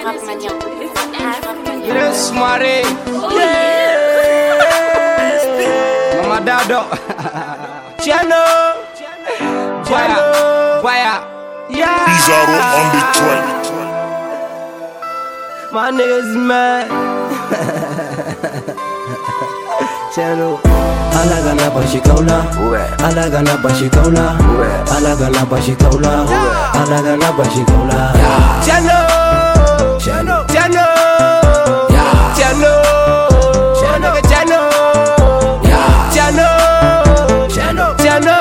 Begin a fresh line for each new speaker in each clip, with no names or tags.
Yes, Mari. Mama Dado. Chano. Baya. Yeah.
Pizarro on the track.
My niggas mad. Chano.
Alagana bashikaula, alagana bashikaula, alagana bashikaula, alagana bashikaula.
Chano. Chano. Chano. Chano. Chano. Chano. Chano. Chano. Chano.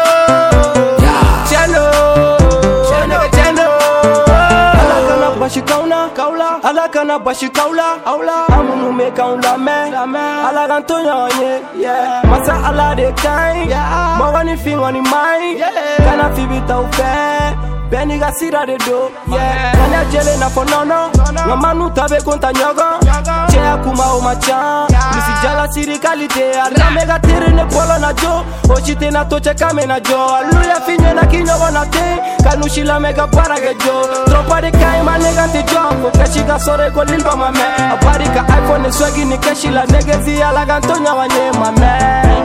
Alagana bashikaula, alagana bashikaula, amunu me kaula me, alagantonya yeah. Masa ala de kai, mawani fingoni mai, kana fibita upe. Beni gasira de do, kana jele na fonono, ngamanu tabe konta nyogo, chea kuma o macha, misi jala siri kalite, alame gatire ne polo na jo, ochite na toche kame na jo, aluya finye na kinyogo na te, kanushila mega parage jo, tropa de kai manega te jo, kashika sore ko lilba mame, aparika iPhone swagi ni kashila negezi alagantonya wanye mame.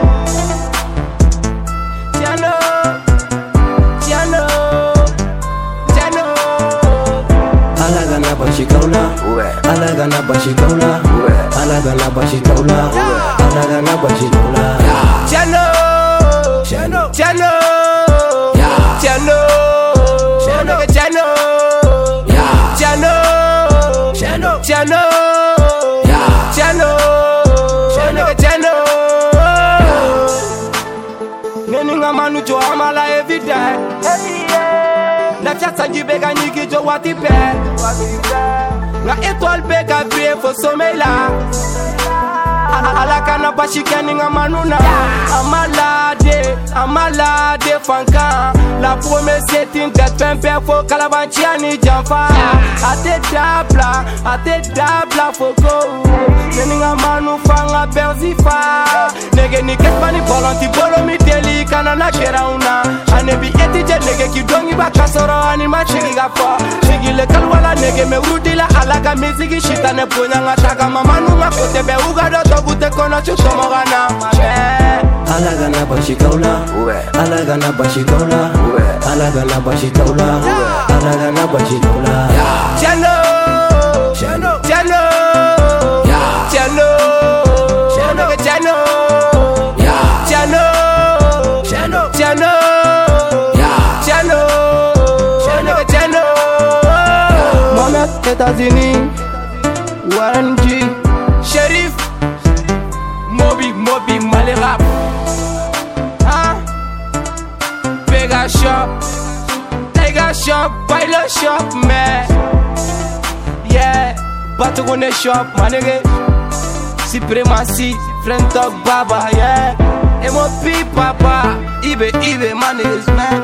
Tiano, Tiano.
Alagana bashikaula, alagana bashikaula, alagana bashikaula, alagana bashikaula.
Chano, Chano, Chano, Chano, Chano, Chano, Chano, Chano, Chano, Chano, Chano. Neninga manu jo amala everyday. Na chasa njibega nyigi jo watipe. Na étoile bega brille fo sommeil là. Alakana bashikani nga manuna. Amalade fanka. La promesse c'est une tête pempe fo kalabanchiani jamfa. Ate dabla foko. Neninga manu fanga berzifa. Nege ni ketmani bolonti bolomi deli kanana kerauna. Anebi etije nege kidongi bakasoro ani machigi gafa. Shigile kalwala nege me urudila alaga mizigi shitane punya ngataka mamanu makote be ugado togute kono chutomogana.
Alagana bashikaula, alagana bashikaula, alagana bashikaula, alagana bashikaula.
Chano, Chano, Chano, Chano, Chano, Chano, Chano, Chano, Chano, Chano, Chano. Mohamed États-Unis, Warren G, Sheriff, Moby, Malérap. Pega shop, Lega shop, Bailo shop, man. Yeah, Batugone shop, my nigga. Supremacy, friend talk baba, yeah. MOP papa, Ibe, my niggas, man.